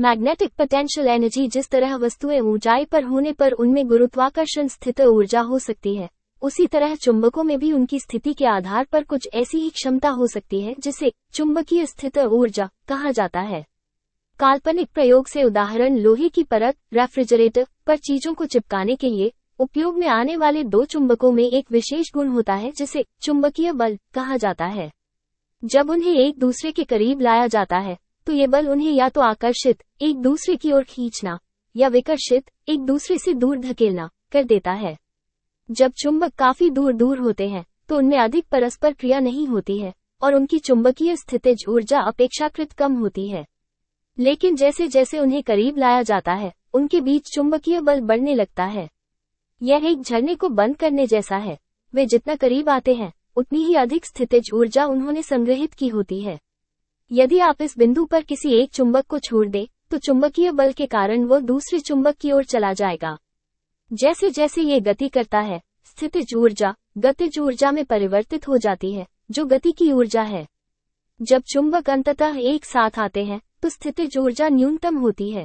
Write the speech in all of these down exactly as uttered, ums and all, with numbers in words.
Magnetic potential energy जिस तरह वस्तुएं ऊंचाई पर होने पर उनमें गुरुत्वाकर्षण स्थित ऊर्जा हो सकती है, उसी तरह चुंबकों में भी उनकी स्थिति के आधार पर कुछ ऐसी ही क्षमता हो सकती है जिसे चुंबकीय स्थित ऊर्जा कहा जाता है। काल्पनिक प्रयोग से उदाहरण लोहे की परत, रेफ्रिजरेटर पर चीजों को चिपकाने के लिए उपयोग में आने वाले दो चुंबकों में एक विशेष गुण होता है जिसे चुंबकीय बल कहा जाता है। जब उन्हें एक दूसरे के करीब लाया जाता है तो ये बल उन्हें या तो आकर्षित, एक दूसरे की ओर खींचना, या विकर्षित, एक दूसरे से दूर धकेलना कर देता है। जब चुंबक काफी दूर दूर होते हैं तो उनमें अधिक परस्पर क्रिया नहीं होती है और उनकी चुंबकीय स्थितिज ऊर्जा अपेक्षाकृत कम होती है। लेकिन जैसे जैसे उन्हें करीब लाया जाता है, उनके बीच चुंबकीय बल बढ़ने लगता है। यह एक झरने को बंद करने जैसा है। वे जितना करीब आते हैं, उतनी ही अधिक स्थितिज ऊर्जा उन्होंने संग्रहित की होती है। यदि आप इस बिंदु पर किसी एक चुंबक को छोड़ दें, तो चुंबकीय बल के कारण वो दूसरे चुंबक की ओर चला जाएगा। जैसे जैसे ये गति करता है, स्थितिज ऊर्जा गतिज ऊर्जा में परिवर्तित हो जाती है, जो गति की ऊर्जा है। जब चुंबक अंततः एक साथ आते हैं, तो स्थितिज ऊर्जा न्यूनतम होती है।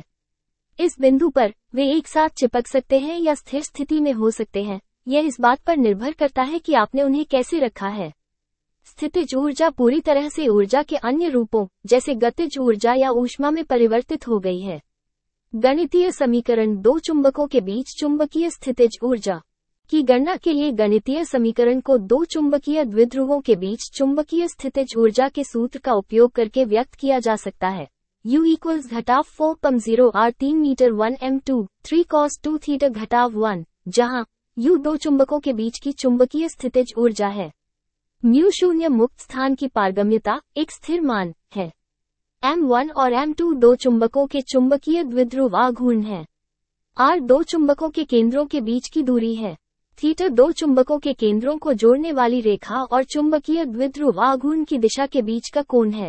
इस बिंदु पर वे एक साथ चिपक सकते हैं या स्थिर स्थिति में हो सकते हैं। यह इस बात पर निर्भर करता है कि आपने उन्हें कैसे रखा है। स्थितिज ऊर्जा पूरी तरह से ऊर्जा के अन्य रूपों जैसे गतिज ऊर्जा या ऊष्मा में परिवर्तित हो गई है। गणितीय समीकरण दो चुंबकों के बीच चुंबकीय स्थितिज ऊर्जा की गणना के लिए गणितीय समीकरण को दो चुंबकीय द्विध्रुवों के बीच चुंबकीय स्थितिज ऊर्जा के सूत्र का उपयोग करके व्यक्त किया जा सकता है। U इक्वल्स घटाव फोर पम जीरो आर तीन metre one M two three cos two theta घटाव वन, जहाँ U दो चुंबकों के बीच की चुंबकीय स्थितिज ऊर्जा है। म्यू शून्य मुक्त स्थान की पारगम्यता एक स्थिर मान है। एम वन और एम टू दो चुंबकों के चुंबकीय द्विध्रुव आघूर्ण है। R दो चुंबकों के केंद्रों के बीच की दूरी है। थीटा दो चुंबकों के केंद्रों को जोड़ने वाली रेखा और चुंबकीय द्विध्रुव आघूर्ण की दिशा के बीच का कोण है।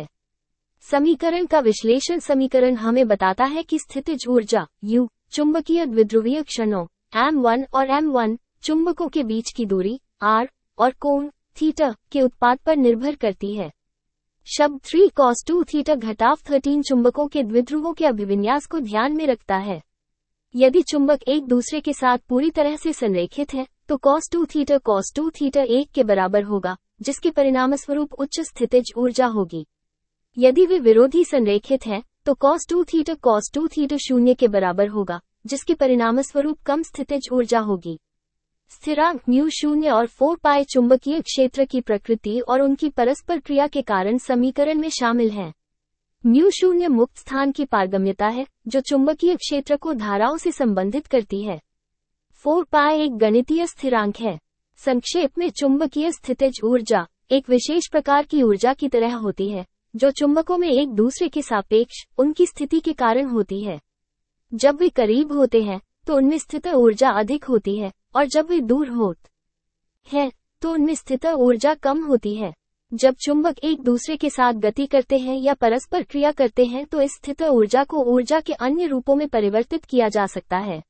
समीकरण का विश्लेषण समीकरण हमें बताता है कि स्थितिज ऊर्जा U चुंबकीय द्विध्रुवीय क्षणों एम वन और एम वन चुंबकों के बीच की दूरी R और कोण थीटा के उत्पाद पर निर्भर करती है। शब्द थ्री कॉस टू थीटा घटाव थर्टीन चुंबकों के द्विध्रुवों के अभिविन्यास को ध्यान में रखता है। यदि चुंबक एक दूसरे के साथ पूरी तरह से संरेखित है, तो cos two theta cos two theta एक के बराबर होगा, जिसके परिणामस्वरूप उच्च स्थितिज ऊर्जा होगी। यदि वे विरोधी संरेखित हैं, तो cos two theta cos two theta शून्य के बराबर होगा, जिसके परिणामस्वरूप कम स्थितिज ऊर्जा होगी। स्थिरांक म्यू शून्य और फोर पाई चुंबकीय क्षेत्र की प्रकृति और उनकी परस्पर क्रिया के कारण समीकरण में शामिल हैं। म्यू शून्य मुक्त स्थान की पारगम्यता है, जो चुंबकीय क्षेत्र को धाराओं से संबंधित करती है। फोर पाई एक गणितीय स्थिरांक है। संक्षेप में, चुंबकीय स्थितिज ऊर्जा एक विशेष प्रकार की ऊर्जा की तरह होती है, जो चुंबकों में एक दूसरे के सापेक्ष उनकी स्थिति के कारण होती है। जब वे करीब होते हैं, तो उनमें स्थित ऊर्जा अधिक होती है, और जब वे दूर होते हैं, तो उनमें स्थित ऊर्जा कम होती है। जब चुंबक एक दूसरे के साथ गति करते हैं या परस्पर क्रिया करते हैं, तो इस स्थित ऊर्जा को ऊर्जा के अन्य रूपों में परिवर्तित किया जा सकता है।